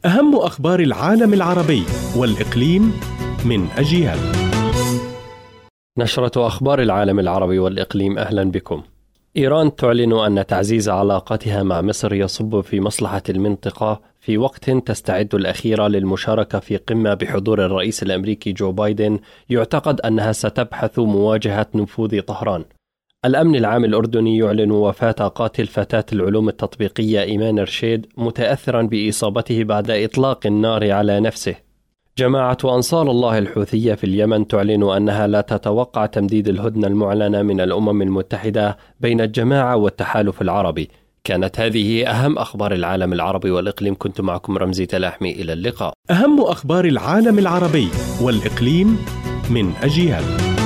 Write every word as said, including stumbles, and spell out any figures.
أهم أخبار العالم العربي والإقليم من أجيال. نشرة أخبار العالم العربي والإقليم، أهلا بكم. إيران تعلن أن تعزيز علاقاتها مع مصر يصب في مصلحة المنطقة في وقت تستعد الأخيرة للمشاركة في قمة بحضور الرئيس الأمريكي جو بايدن يعتقد أنها ستبحث مواجهة نفوذ طهران. الأمن العام الأردني يعلن وفاة قاتل فتاة العلوم التطبيقية إيمان رشيد متأثرا بإصابته بعد إطلاق النار على نفسه. جماعة أنصار الله الحوثية في اليمن تعلن أنها لا تتوقع تمديد الهدنة المعلنة من الأمم المتحدة بين الجماعة والتحالف العربي. كانت هذه أهم أخبار العالم العربي والإقليم. كنت معكم رمزي تلاحمي، إلى اللقاء. أهم أخبار العالم العربي والإقليم من أجيال.